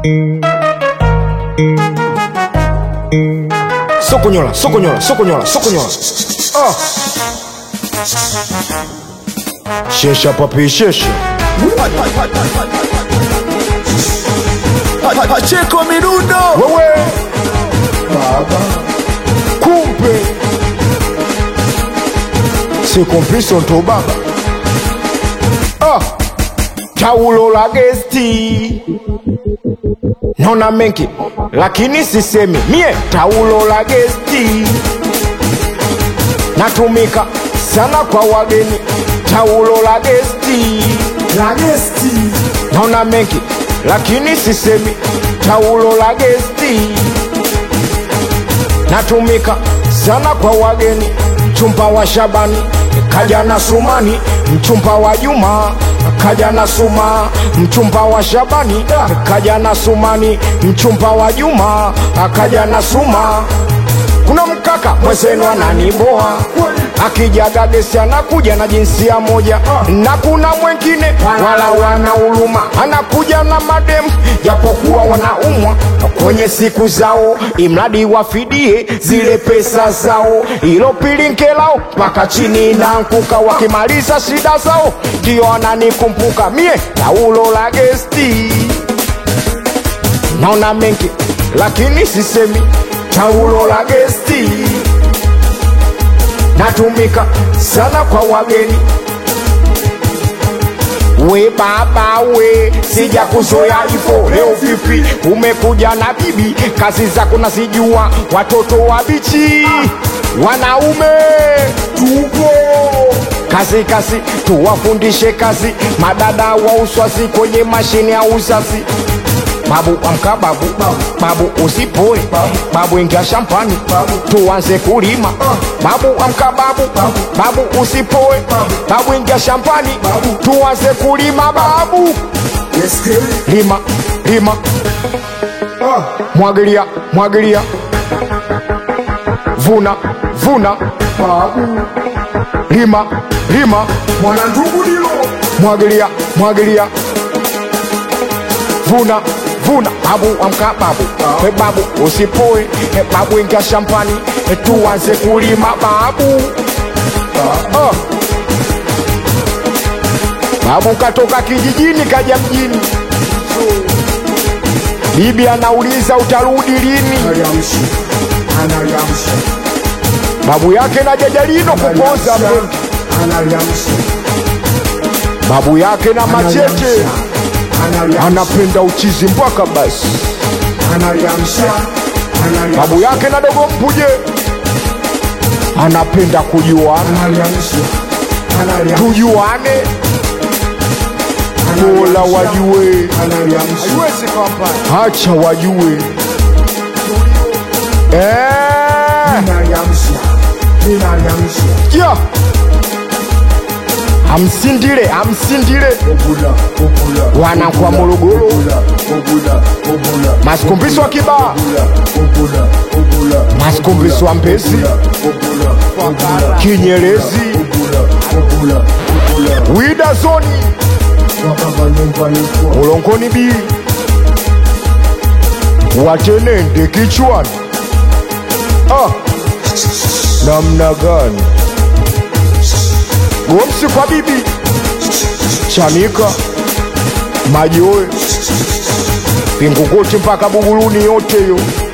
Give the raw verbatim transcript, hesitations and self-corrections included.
Sokonyola, sokonyola, sokonyola, sokonyola. Ah. Shesha papi shesha. Pacheko Mirundo. Wewe baba kumpe si kompiso to baba. Ah. Taulo la gesti nona menki lakini sisemi mie. Taulo la gesti natumika sana kwa wageni. Taulo la gesti La gesti. nona menki lakini sisemi. Taulo la gesti natumika sana kwa wageni. Mchumba wa Shabani kaja na Sumani, mchumba wa Juma kaja na Suma, mchumba wa Shabani kaja na Sumani, mchumba wa Juma kaja na Suma. Kuna mkaka mwezenu ananiboa, akijaga gesi anakuja na jinsia moja, na kuna mwengine wala wana uluma, anakuja na mademu japokuwa wanaumwa kwenye siku zao, imradi wafidie zile pesa zao. Ilo pilinke lao paka chini na nkuka, wakimaliza shida zao ndio ananikumbuka mie. Taulo la gesti naona mengi lakini sisemi. Taulo la gesti natumika sana kwa wageni. We baba we, sija kuzoea hivyo. Leo vipi umekuja na bibi, kazi zako nazijua, watoto wabichi wanaume tupo kazi kazi, tuwafundishe kazi, madada wa uswazi kwenye mashine ya uzazi. Babu amka babu, babu usipoe, babu ingia shambani, tuanze kulima. Babu amka babu, babu usipoe, babu ingia shambani, tuanze kulima. Babu lima, lima, mwagilia, mwagilia, vuna, vuna. Babu lima, lima, Mwana ndugu nilo. mwagilia, mwagilia, vuna, vuna. Babu amka babu, he babu usipoe, he babu ingia shambani, he tuanze kulima. Babu ah. Babu katoka kijijini kaja mjini, bibi anauliza utarudi lini. Anayamshi. Anayamshi. Babu yake na jajalino kupoza mengi, Anayamshi. babu yake na machete anapenda uchizi mpaka basi. Anayamsha. Anayamsha. Babu yake na dogo mpuje anapenda kujuana, Anayamsha. Anayamsha. tujuane Mola wajue, Anayamsha. hacha wajue. Eh, Anayamsha. Anayamsha. ya amsindile, amsindile Obula. Obula. wana kwa Morogoro, Obula. Obula. Obula. masikumbiso wa Kibaha, Obula. Obula. Obula. masikumbiso wa Mbezi, Obula. Obula. Kinyerezi, Obula. Obula. Obula. Wida Zoni, Wakaba nyumbani kwa. Ulongoni B, Watenende kichwani. Ah, namna gani Gomsi kwa bibi Chanika Majoe Pingukuti mpaka Buguruni yote yo.